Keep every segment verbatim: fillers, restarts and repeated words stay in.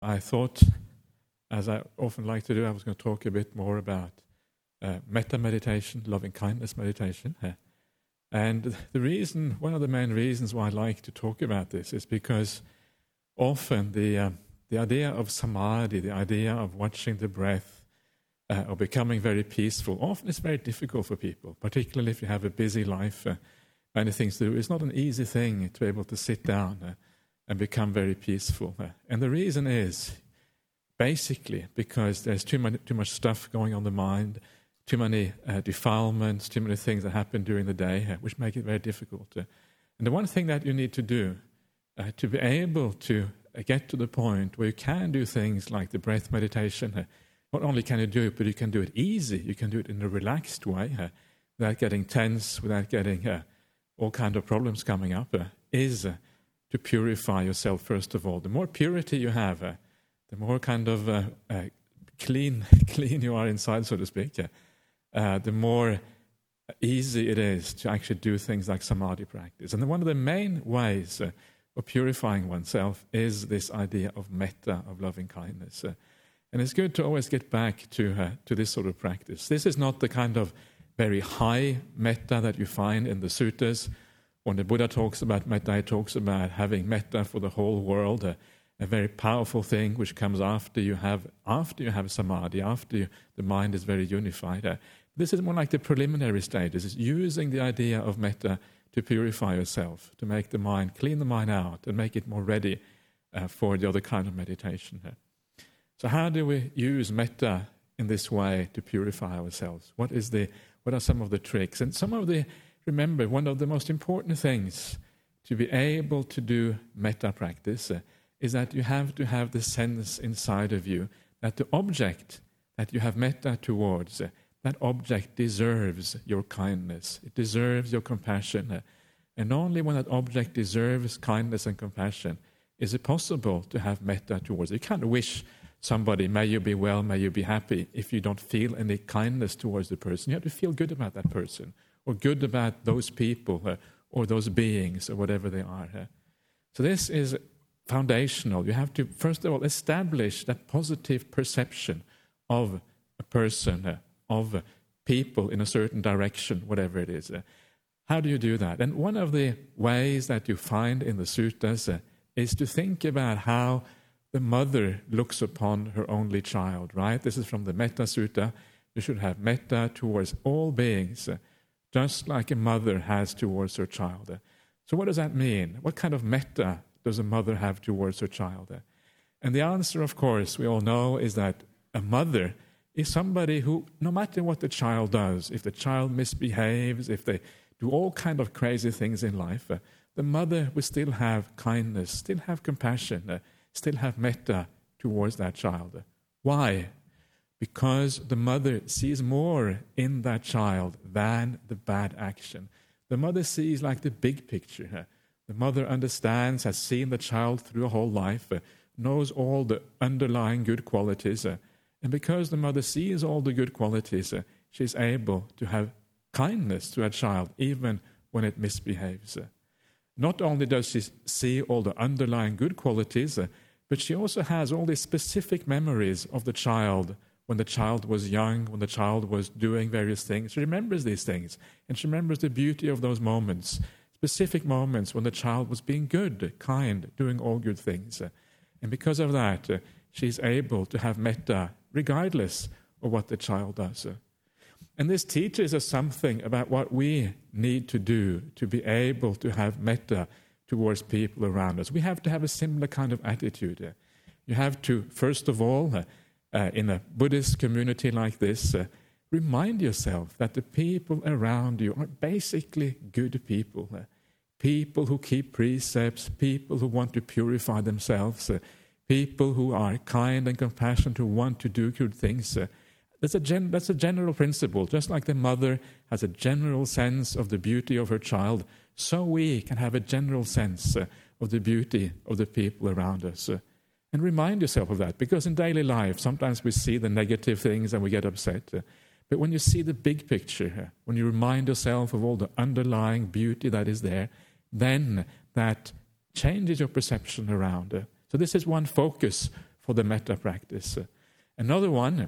I thought, as I often like to do, I was going to talk a bit more about uh, metta meditation, loving kindness meditation. Uh, and the reason, one of the main reasons why I like to talk about this is because often the um, the idea of samadhi, the idea of watching the breath, uh, or becoming very peaceful, often is very difficult for people, particularly if you have a busy life, uh, many things to do. It's not an easy thing to be able to sit down uh, and become very peaceful. Uh, and the reason is basically because there's too much, too much stuff going on the mind, too many uh, defilements, too many things that happen during the day, uh, which make it very difficult. Uh, and the one thing that you need to do uh, to be able to uh, get to the point where you can do things like the breath meditation, uh, not only can you do it, but you can do it easy, you can do it in a relaxed way, uh, without getting tense, without getting uh, all kinds of problems coming up, uh, is uh, to purify yourself first of all. The more purity you have, uh, the more kind of uh, uh, clean clean you are inside, so to speak, uh, uh, the more easy it is to actually do things like samadhi practice. And one of the main ways uh, of purifying oneself is this idea of metta, of loving kindness. Uh, and it's good to always get back to uh, to this sort of practice. This is not the kind of very high metta that you find in the suttas. When the Buddha talks about metta, he talks about having metta for the whole world, a, a very powerful thing which comes after you have after you have samadhi, after you, the mind is very unified. Uh, this is more like the preliminary stages. It's using the idea of metta to purify yourself, to make the mind, clean the mind out, and make it more ready uh, for the other kind of meditation. Uh, so how do we use metta in this way to purify ourselves? What is the what are some of the tricks? And some of the Remember, one of the most important things to be able to do metta practice uh, is that you have to have the sense inside of you that the object that you have metta towards, uh, that object deserves your kindness. It deserves your compassion. Uh, and only when that object deserves kindness and compassion is it possible to have metta towards it. You can't wish somebody, may you be well, may you be happy, if you don't feel any kindness towards the person. You have to feel good about that person, or good about those people, uh, or those beings, or whatever they are. Uh. So this is foundational. You have to, first of all, establish that positive perception of a person, uh, of uh, people in a certain direction, whatever it is. Uh. How do you do that? And one of the ways that you find in the suttas uh, is to think about how the mother looks upon her only child, right? This is from the Metta Sutta. You should have metta towards all beings, uh, just like a mother has towards her child. So what does that mean? What kind of metta does a mother have towards her child? And the answer, of course, we all know, is that a mother is somebody who, no matter what the child does, if the child misbehaves, if they do all kind of crazy things in life, uh, the mother will still have kindness, still have compassion, uh, still have metta towards that child. Why? Because the mother sees more in that child than the bad action. The mother sees like the big picture. The mother understands, has seen the child through a whole life, knows all the underlying good qualities. And because the mother sees all the good qualities, she's able to have kindness to her child, even when it misbehaves. Not only does she see all the underlying good qualities, but she also has all these specific memories of the child when the child was young, when the child was doing various things. She remembers these things, and she remembers the beauty of those moments, specific moments when the child was being good, kind, doing all good things. And because of that, uh, she's able to have metta regardless of what the child does. And this teaches us something about what we need to do to be able to have metta towards people around us. We have to have a similar kind of attitude. You have to, first of all, uh, Uh, in a Buddhist community like this, uh, remind yourself that the people around you are basically good people. Uh, people who keep precepts, people who want to purify themselves, uh, people who are kind and compassionate, who want to do good things. Uh, that's, a gen- that's a general principle. Just like the mother has a general sense of the beauty of her child, so we can have a general sense uh, of the beauty of the people around us. Uh, And remind yourself of that, because in daily life, sometimes we see the negative things and we get upset. But when you see the big picture, when you remind yourself of all the underlying beauty that is there, then that changes your perception around. So this is one focus for the metta practice. Uh, another one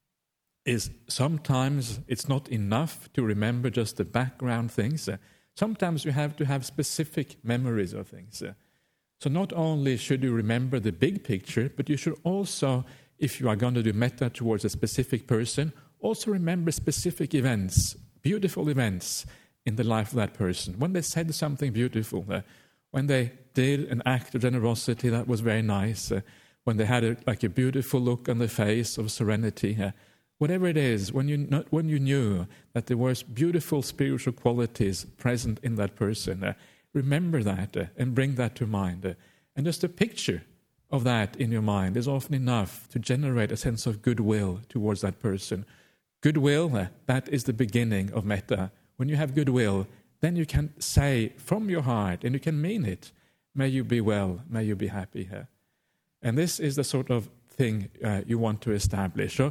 is sometimes it's not enough to remember just the background things. Uh, sometimes you have to have specific memories of things. Uh, so not only should you remember the big picture, but you should also, if you are going to do metta towards a specific person, also remember specific events, beautiful events in the life of that person. When they said something beautiful, uh, when they did an act of generosity that was very nice, uh, when they had a, like a beautiful look on the face of serenity, uh, whatever it is, when you not, when you knew that there was beautiful spiritual qualities present in that person, uh, remember that uh, and bring that to mind. Uh, and just a picture of that in your mind is often enough to generate a sense of goodwill towards that person. Goodwill, uh, that is the beginning of metta. When you have goodwill, then you can say from your heart, and you can mean it, may you be well, may you be happy. Uh, and this is the sort of thing uh, you want to establish. So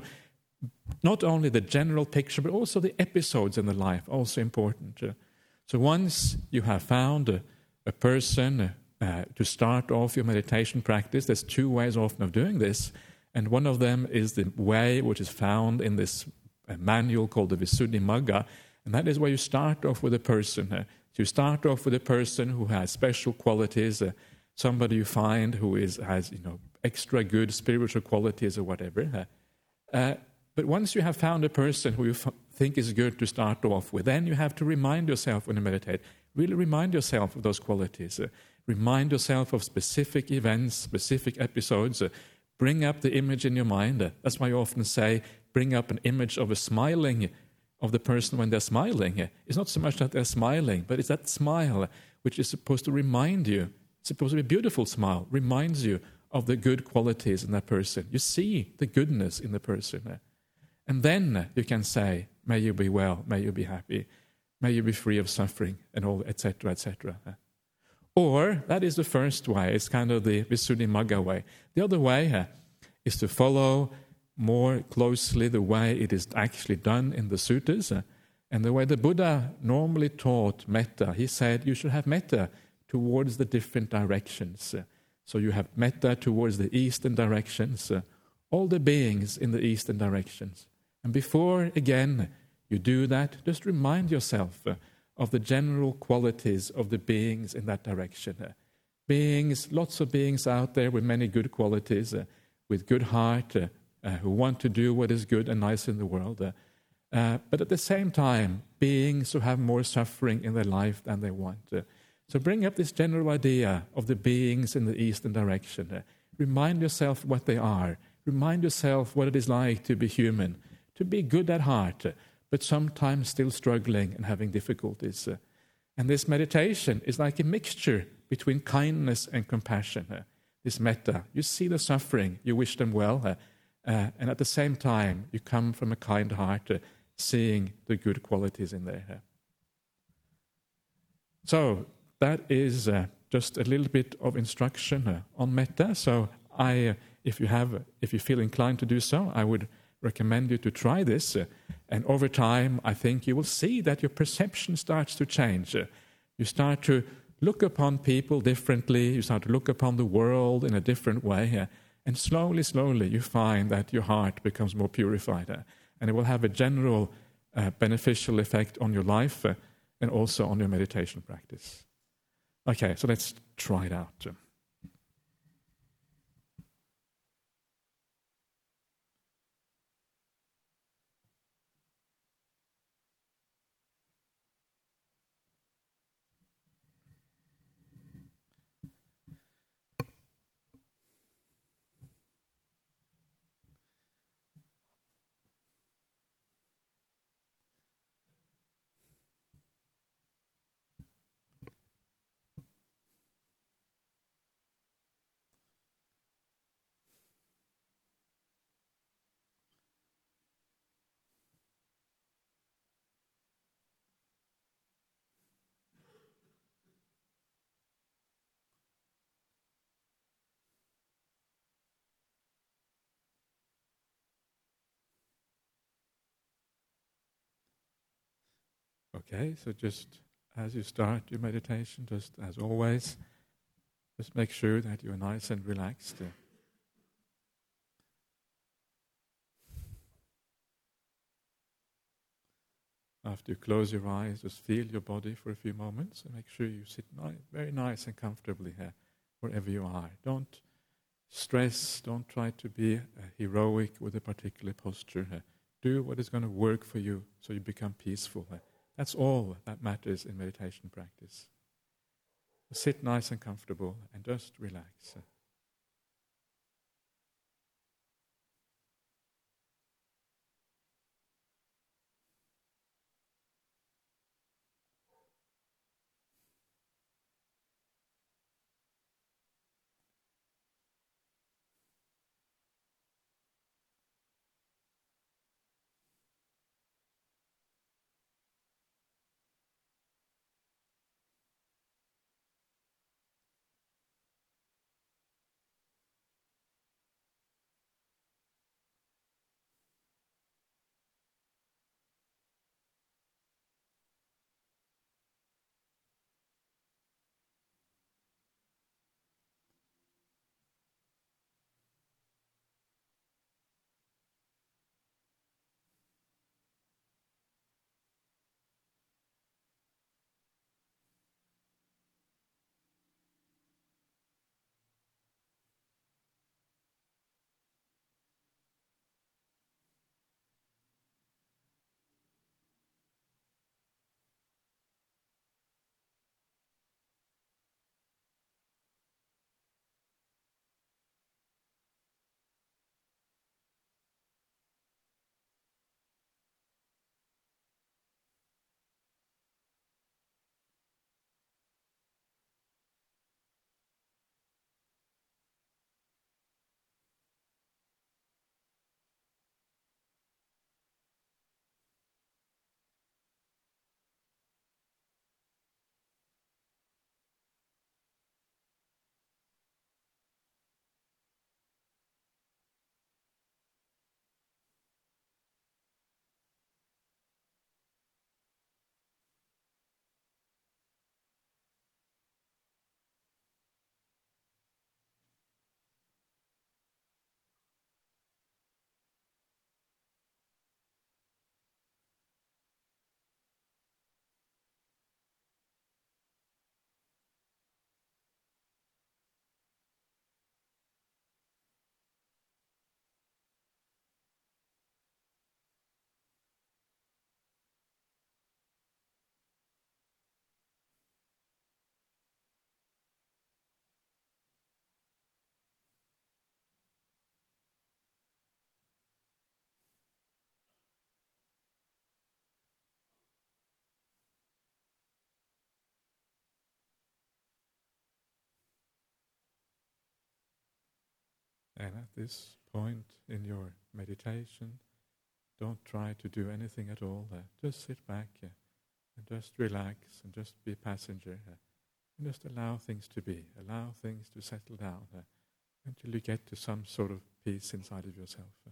not only the general picture, but also the episodes in the life, also important. Uh, so once you have found a, a person uh, to start off your meditation practice, there's two ways often of doing this, and one of them is the way which is found in this uh, manual called the Visuddhimagga, and that is where you start off with a person. Uh, so you start off with a person who has special qualities, uh, somebody you find who is has you know extra good spiritual qualities or whatever. Uh, uh, but once you have found a person who you f- think is good to start off with, then you have to remind yourself when you meditate, really remind yourself of those qualities. Uh, remind yourself of specific events, specific episodes. Uh, bring up the image in your mind. Uh, that's why I often say, bring up an image of a smiling of the person when they're smiling. It's not so much that they're smiling, but it's that smile which is supposed to remind you, it's supposed to be a beautiful smile, reminds you of the good qualities in that person. You see the goodness in the person. And then you can say, may you be well, may you be happy, may you be free of suffering, and all, et cetera, et cetera. Or, that is the first way, it's kind of the Visuddhimagga way. The other way uh, is to follow more closely the way it is actually done in the suttas. Uh, and the way the Buddha normally taught metta, he said you should have metta towards the different directions. Uh, so you have metta towards the eastern directions, uh, all the beings in the eastern directions. And before, again, you do that, just remind yourself uh, of the general qualities of the beings in that direction. Uh, beings, lots of beings out there with many good qualities, uh, with good heart, uh, Uh, who want to do what is good and nice in the world. Uh, uh, but at the same time, beings who have more suffering in their life than they want. Uh, so bring up this general idea of the beings in the eastern direction. Uh, remind yourself what they are. Remind yourself what it is like to be human, to be good at heart, uh, but sometimes still struggling and having difficulties. Uh, and this meditation is like a mixture between kindness and compassion. Uh, this metta, you see the suffering, you wish them well, uh, Uh, and at the same time, you come from a kind heart, uh, seeing the good qualities in there. Uh. So that is uh, just a little bit of instruction uh, on metta. So I, uh, if you have, if you feel inclined to do so, I would recommend you to try this. Uh, and over time, I think you will see that your perception starts to change. Uh, you start to look upon people differently. You start to look upon the world in a different way. Uh, And slowly, slowly, you find that your heart becomes more purified. Uh, and it will have a general uh, beneficial effect on your life uh, and also on your meditation practice. Okay, so let's try it out. Okay, so just as you start your meditation, just as always, just make sure that you're nice and relaxed. After you close your eyes, just feel your body for a few moments and make sure you sit ni- very nice and comfortably here, wherever you are. Don't stress, don't try to be uh, heroic with a particular posture here. Do what is going to work for you so you become peaceful here. That's all that matters in meditation practice. Sit nice and comfortable and just relax. And at this point in your meditation, don't try to do anything at all. Uh, just sit back uh, and just relax and just be a passenger. Uh, and just allow things to be. Allow things to settle down uh, until you get to some sort of peace inside of yourself. Uh.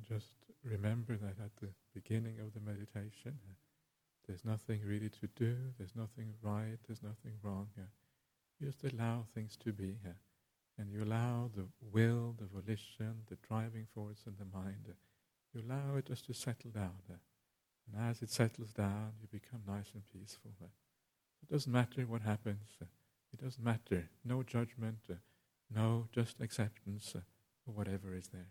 just remember that at the beginning of the meditation, uh, there's nothing really to do, there's nothing right, there's nothing wrong. Uh, you just allow things to be. Uh, and you allow the will, the volition, the driving force in the mind, uh, you allow it just to settle down. Uh, and as it settles down, you become nice and peaceful. Uh, it doesn't matter what happens. Uh, it doesn't matter. No judgment, uh, no just acceptance uh, of whatever is there.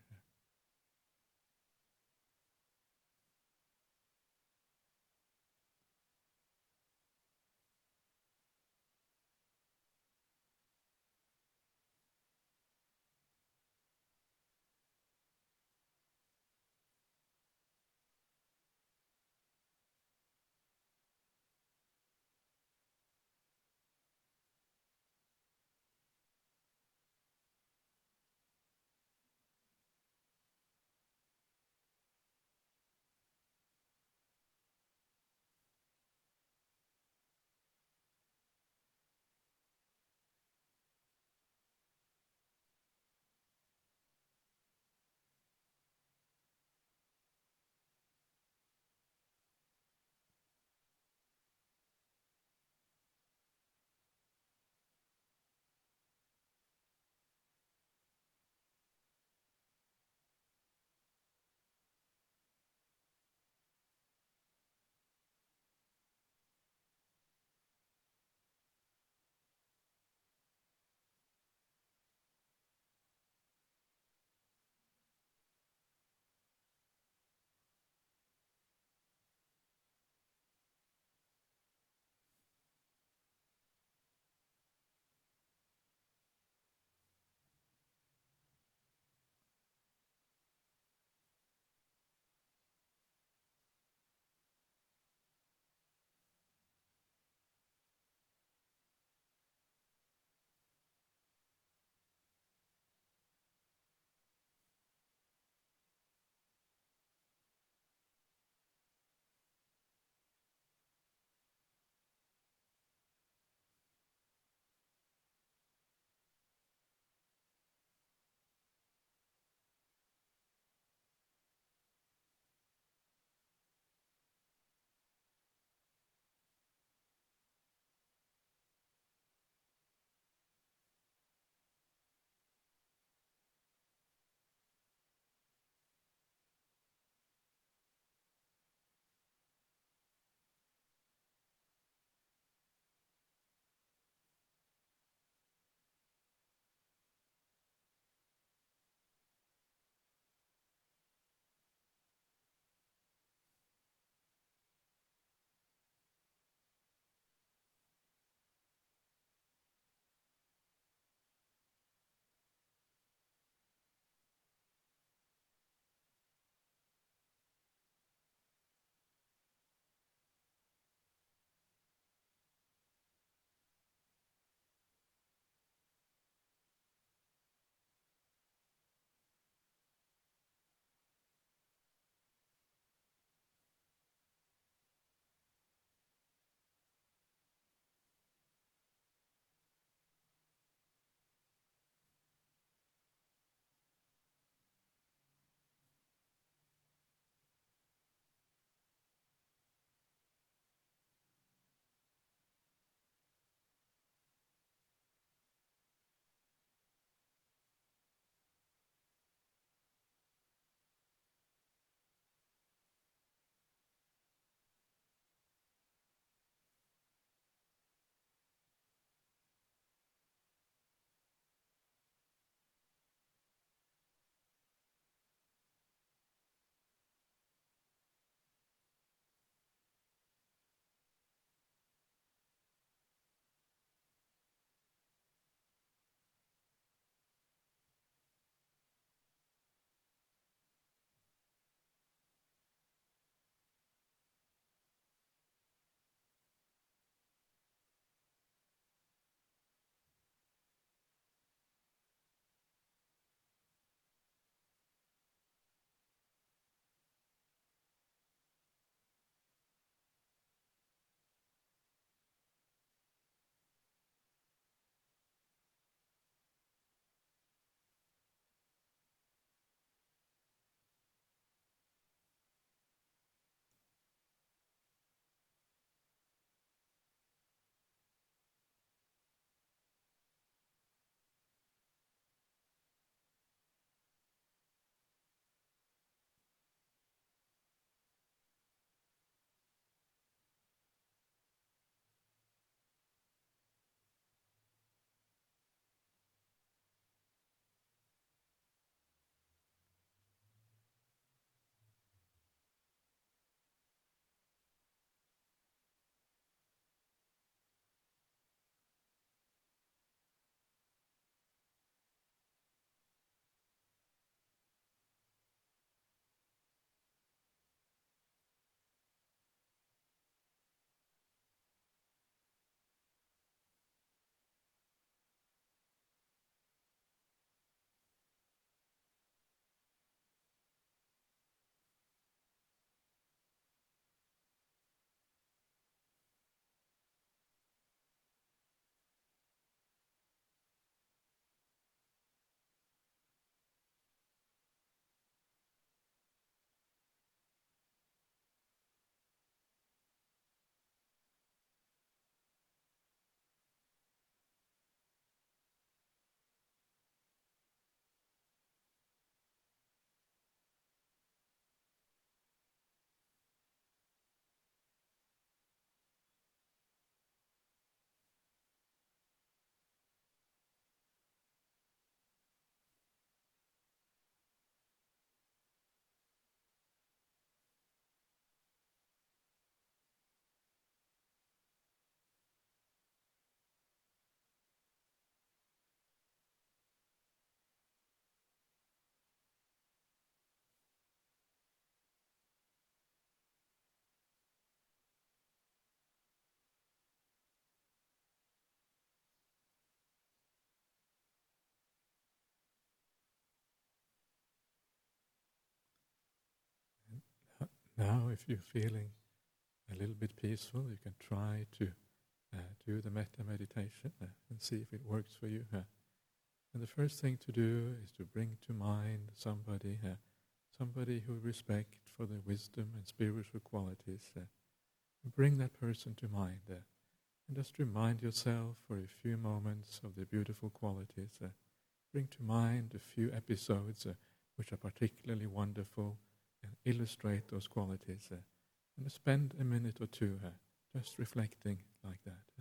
Now, if you're feeling a little bit peaceful, you can try to uh, do the metta meditation uh, and see if it works for you. Uh. And the first thing to do is to bring to mind somebody, uh, somebody who respect for their wisdom and spiritual qualities. Uh, bring that person to mind, uh, and just remind yourself for a few moments of their beautiful qualities. Uh, bring to mind a few episodes uh, which are particularly wonderful and illustrate those qualities. Uh, and spend a minute or two uh, just reflecting like that. Uh.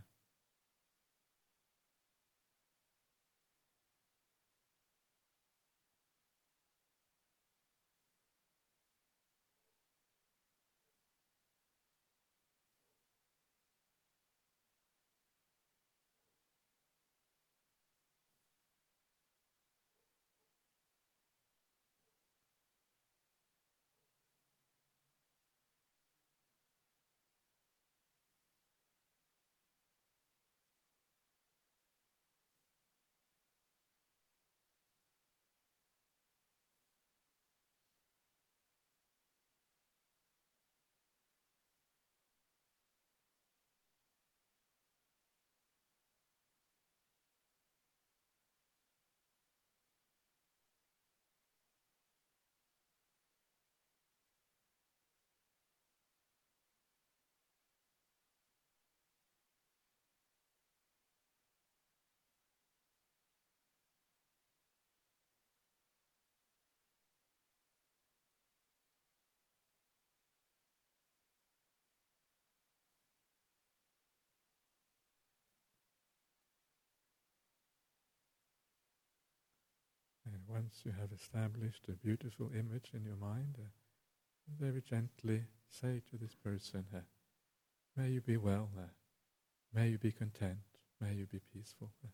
And once you have established a beautiful image in your mind, uh, very gently say to this person, uh, may you be well, uh, may you be content, may you be peaceful. Uh.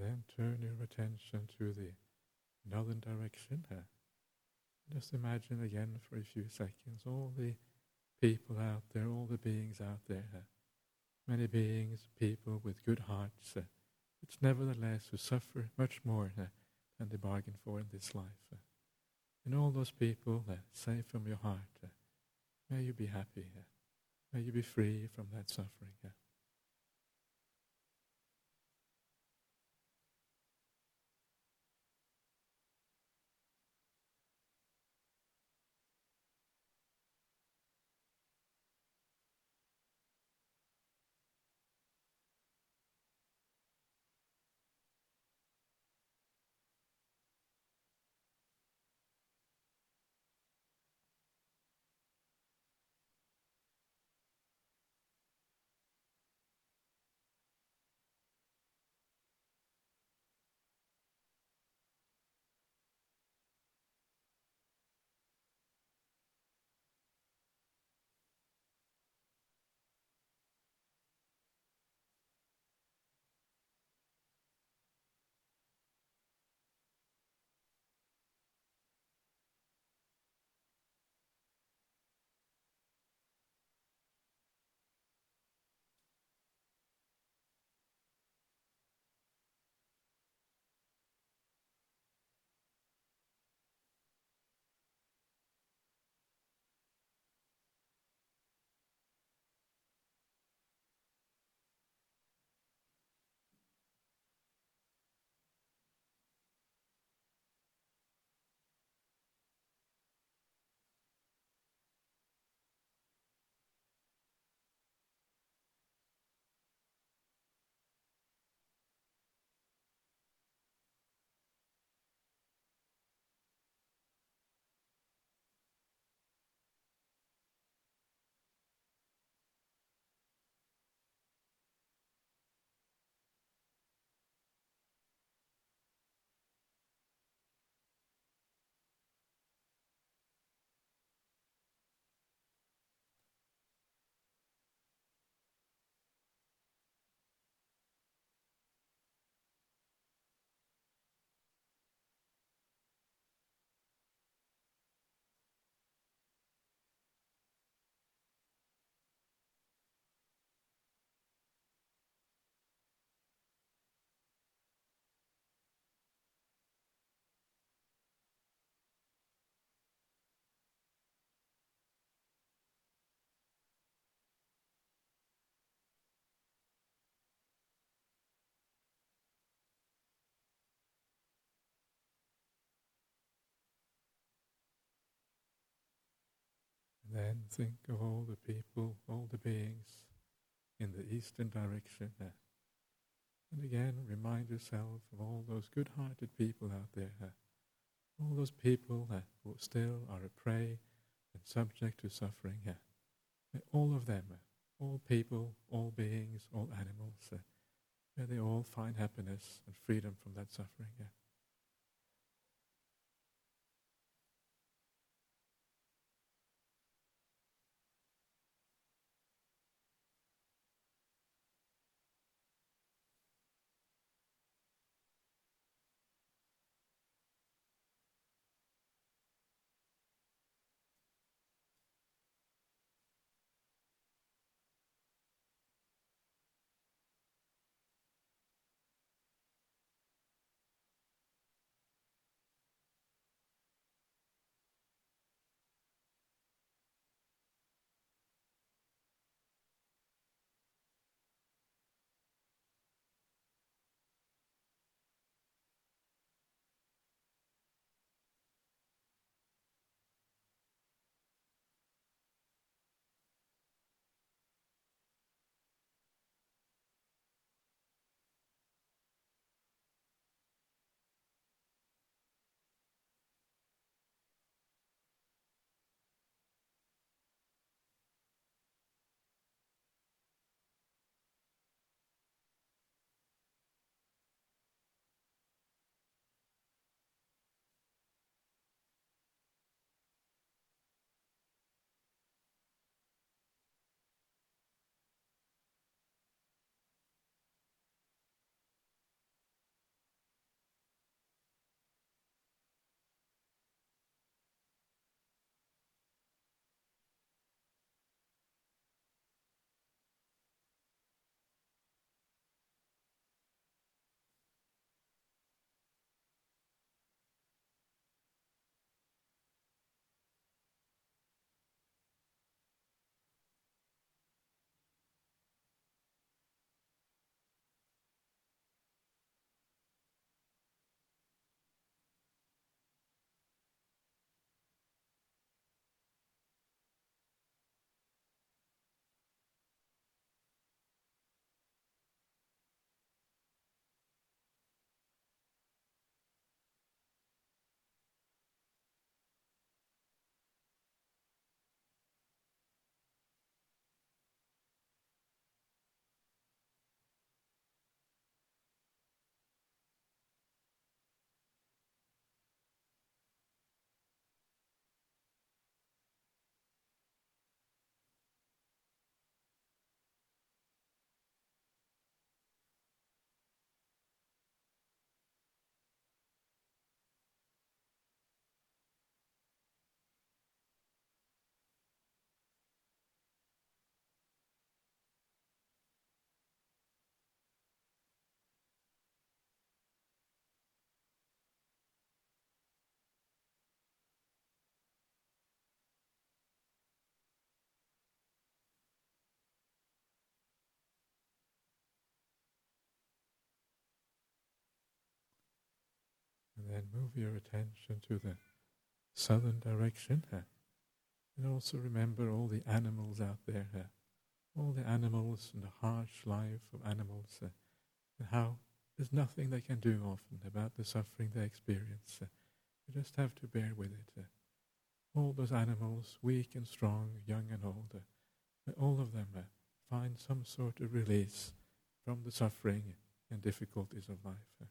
then turn your attention to the northern direction. Uh, just imagine again for a few seconds all the people out there, all the beings out there. Uh, many beings, people with good hearts, uh, which nevertheless who suffer much more uh, than they bargain for in this life. Uh, and all those people, uh, say from your heart, uh, may you be happy, uh, may you be free from that suffering. Uh. And then think of all the people, all the beings in the eastern direction. Uh, and again, remind yourself of all those good-hearted people out there. Uh, all those people uh, who still are a prey and subject to suffering. Uh, may all of them, uh, all people, all beings, all animals, uh, may they all find happiness and freedom from that suffering. Uh. then move your attention to the southern direction. Uh, and also remember all the animals out there, uh, all the animals and the harsh life of animals, uh, and how there's nothing they can do often about the suffering they experience. Uh, you just have to bear with it. Uh, all those animals, weak and strong, young and old, uh, all of them uh, find some sort of release from the suffering and difficulties of life. Uh.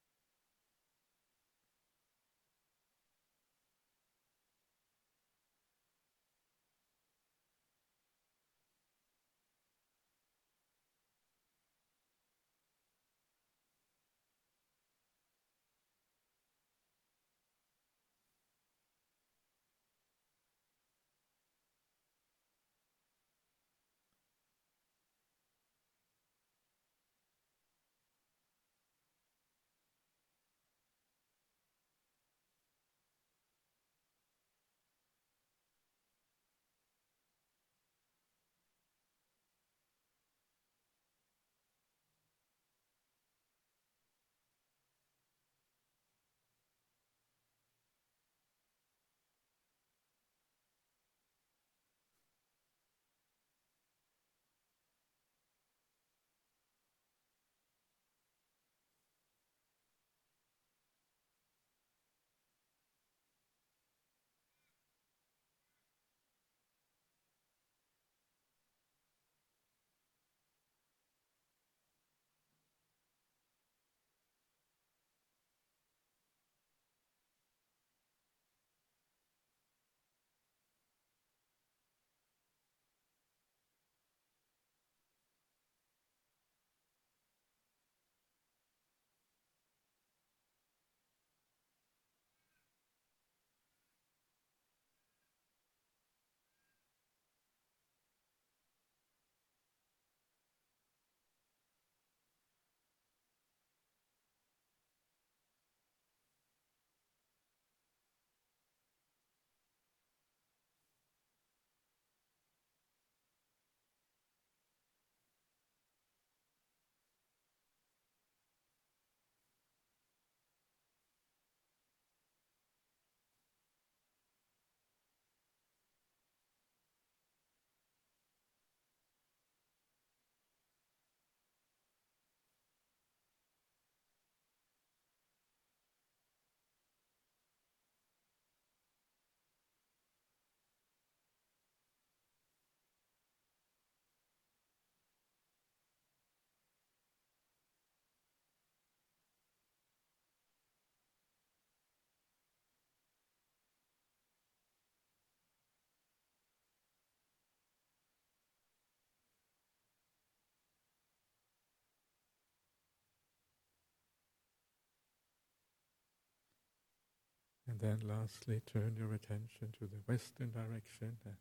And then lastly, turn your attention to the western direction, uh,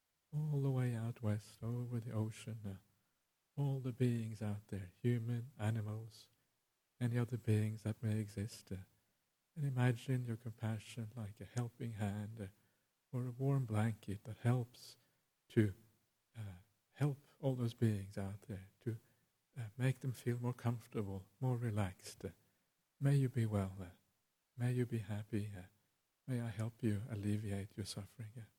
all the way out west, over the ocean, uh, all the beings out there, human, animals, any other beings that may exist. Uh, and imagine your compassion like a helping hand uh, or a warm blanket that helps to uh, help all those beings out there, to uh, make them feel more comfortable, more relaxed. Uh, may you be well. Uh, may you be happy. Uh, may I help you alleviate your suffering. Uh,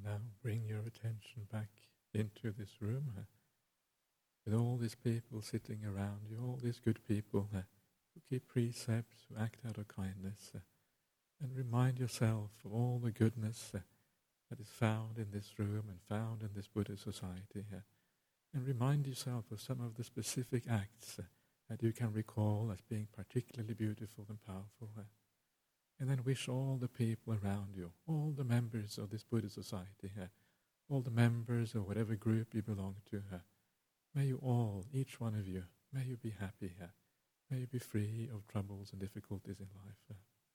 And now bring your attention back into this room uh, with all these people sitting around you, all these good people uh, who keep precepts, who act out of kindness. Uh, and remind yourself of all the goodness uh, that is found in this room and found in this Buddhist society. Uh, and remind yourself of some of the specific acts uh, that you can recall as being particularly beautiful and powerful. Uh, and then wish all the people around you, all the members of this Buddhist society, uh, all the members of whatever group you belong to, uh, may you all, each one of you, may you be happy, uh, may you be free of troubles and difficulties in life. Uh.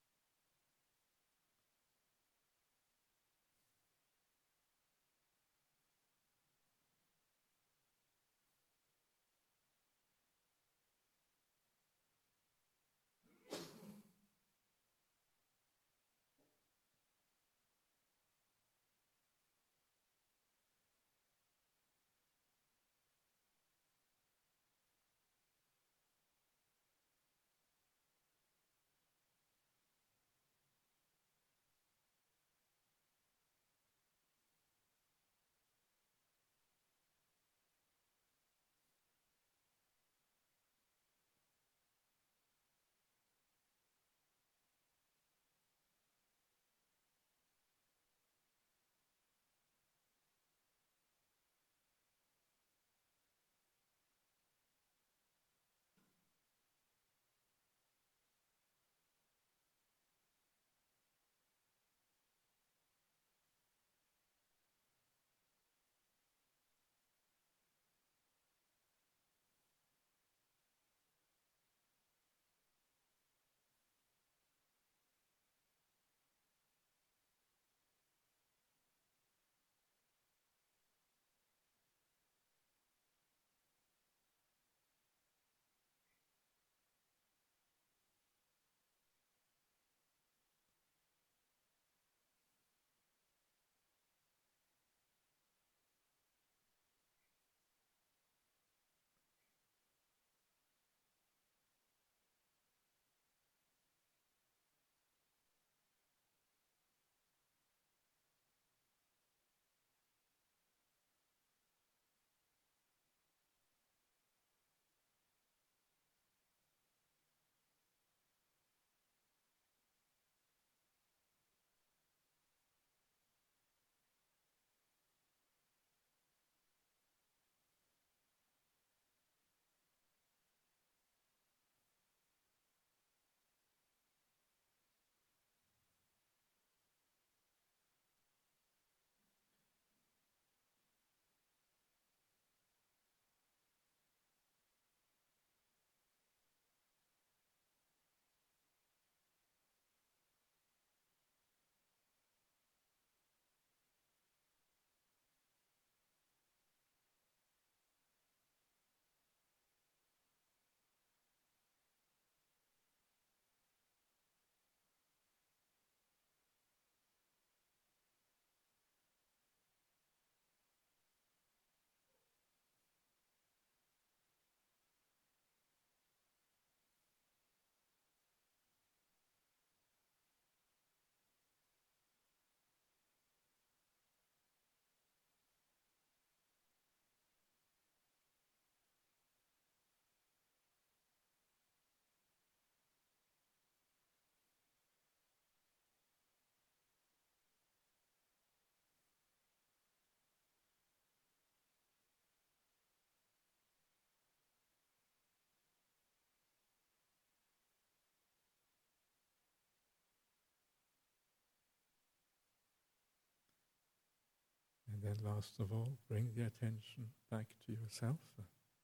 And then last of all, bring the attention back to yourself uh,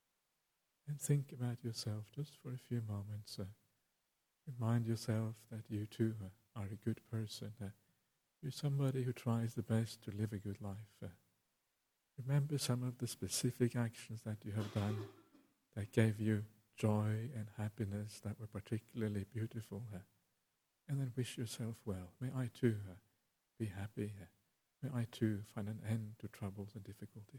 and think about yourself just for a few moments. Uh, remind yourself that you too uh, are a good person. Uh, you're somebody who tries the best to live a good life. Uh, remember some of the specific actions that you have done that gave you joy and happiness that were particularly beautiful. Uh, and then wish yourself well. May I too uh, be happy. Uh, may I too find an end to troubles and difficulties.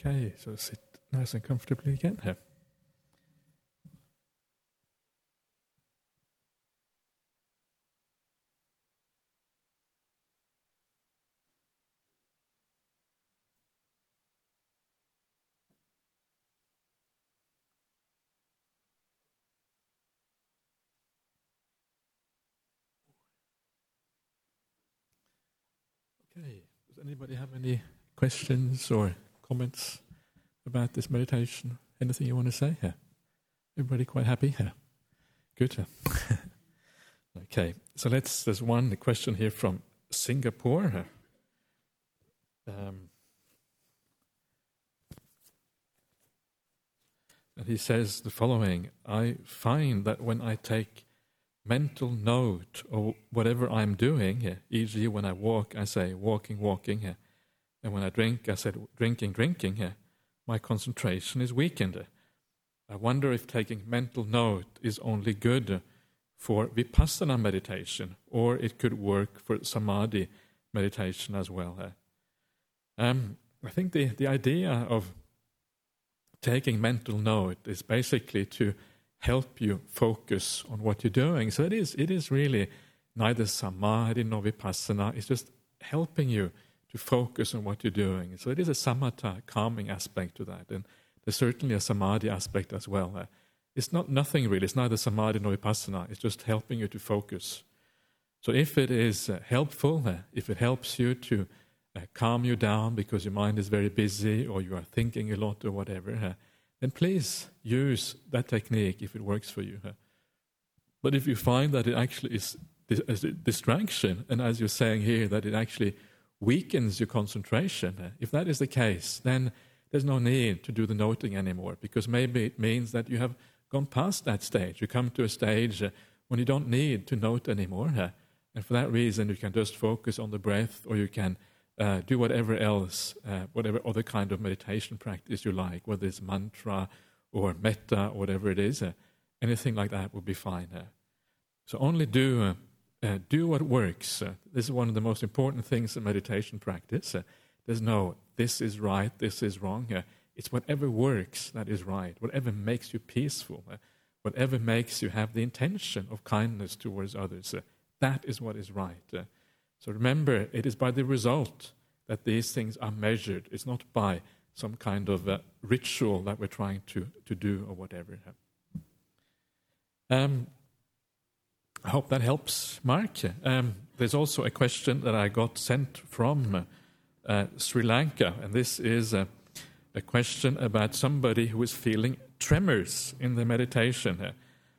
Okay, so sit nice and comfortably again here. Okay, does anybody have any questions or comments about this meditation? Anything you want to say here? Everybody quite happy here? Good. Okay, so let's, there's one question here from Singapore. Um, and he says the following: I find that when I take mental note of whatever I'm doing, for example when I walk, I say walking, walking, and when I drink, I said drinking, drinking, my concentration is weakened. I wonder if taking mental note is only good for vipassana meditation, or it could work for samadhi meditation as well. Um, I think the, the idea of taking mental note is basically to help you focus on what you're doing. So it is it is really neither samadhi nor vipassana. It's just helping you to focus on what you're doing. So it is a samatha, calming aspect to that. And there's certainly a samadhi aspect as well. Uh, it's not nothing really. It's neither samadhi nor vipassana. It's just helping you to focus. So if it is uh, helpful, uh, if it helps you to uh, calm you down because your mind is very busy or you are thinking a lot or whatever, uh, then please use that technique if it works for you. Uh. But if you find that it actually is a distraction, and as you're saying here, that it actually weakens your concentration, uh, if that is the case, then there's no need to do the noting anymore, because maybe it means that you have gone past that stage. You come to a stage uh, when you don't need to note anymore. Uh, and for that reason, you can just focus on the breath, or you can uh, do whatever else, uh, whatever other kind of meditation practice you like, whether it's mantra or metta or whatever it is. Uh, anything like that would be fine. Uh, so only do uh, uh, do what works. Uh, this is one of the most important things in meditation practice. Uh, there's no, this is right, this is wrong. Uh, it's whatever works that is right, whatever makes you peaceful, uh, whatever makes you have the intention of kindness towards others. Uh, that is what is right. Uh, so remember, it is by the result that these things are measured. It's not by some kind of uh, ritual that we're trying to, to do or whatever. Um, I hope that helps, Mark. Um, there's also a question that I got sent from uh, uh, Sri Lanka, and this is uh, a question about somebody who is feeling tremors in the meditation. Uh,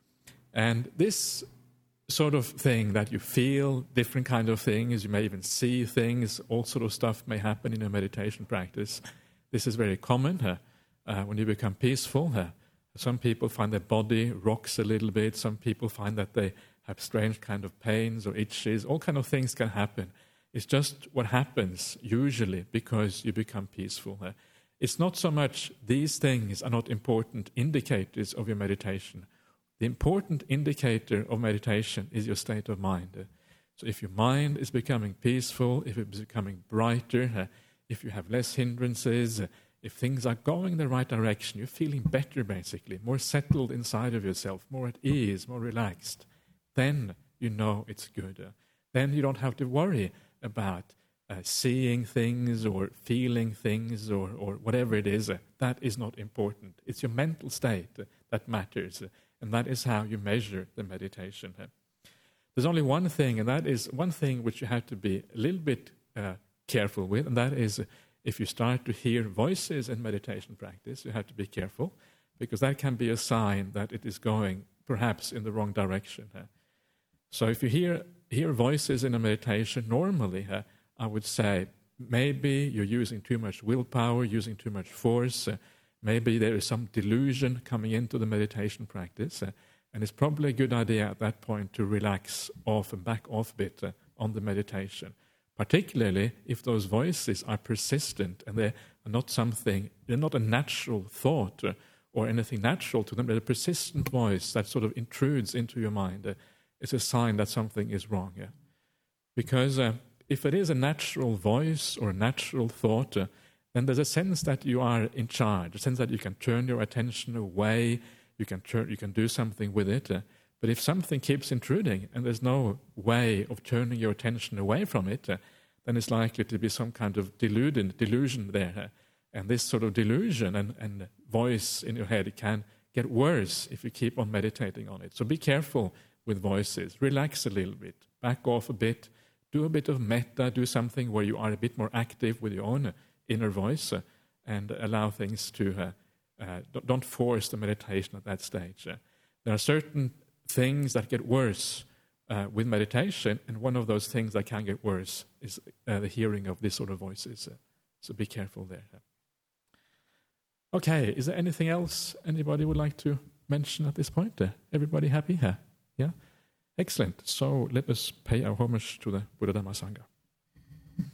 and this sort of thing that you feel, different kind of things, you may even see things, all sort of stuff may happen in a meditation practice. This is very common uh, uh, when you become peaceful. Uh, some people find their body rocks a little bit. Some people find that they have strange kind of pains or itches. All kind of things can happen. It's just what happens usually because you become peaceful. Uh, it's not so much these things are not important indicators of your meditation. The important indicator of meditation is your state of mind. Uh, so if your mind is becoming peaceful, if it's becoming brighter, uh, if you have less hindrances, uh, if things are going in the right direction, you're feeling better basically, more settled inside of yourself, more at ease, more relaxed, then you know it's good. Uh, then you don't have to worry about uh, seeing things or feeling things or, or whatever it is. Uh, that is not important. It's your mental state uh, that matters. Uh, And that is how you measure the meditation. There's only one thing, and that is one thing which you have to be a little bit uh, careful with, and that is if you start to hear voices in meditation practice, you have to be careful, because that can be a sign that it is going perhaps in the wrong direction. So if you hear, hear voices in a meditation, normally uh, I would say maybe you're using too much willpower, using too much force, uh, maybe there is some delusion coming into the meditation practice, uh, and it's probably a good idea at that point to relax off and back off a bit uh, on the meditation, particularly if those voices are persistent and they are not something, they're not a natural thought uh, or anything natural to them, but a persistent voice that sort of intrudes into your mind. Uh, it's a sign that something is wrong. Yeah? Because uh, if it is a natural voice or a natural thought, uh, then there's a sense that you are in charge, a sense that you can turn your attention away, you can turn, you can do something with it. Uh, but if something keeps intruding and there's no way of turning your attention away from it, uh, then it's likely to be some kind of delusion, delusion there. Uh, and this sort of delusion and, and voice in your head can get worse if you keep on meditating on it. So be careful with voices. Relax a little bit, back off a bit, do a bit of metta, do something where you are a bit more active with your own inner voice, uh, and allow things to, uh, uh, don't force the meditation at that stage. Uh, there are certain things that get worse uh, with meditation, and one of those things that can get worse is uh, the hearing of these sort of voices. Uh, so be careful there. Okay, is there anything else anybody would like to mention at this point? Uh, everybody happy here? Yeah? Excellent. So let us pay our homage to the Buddha Dhamma Sangha.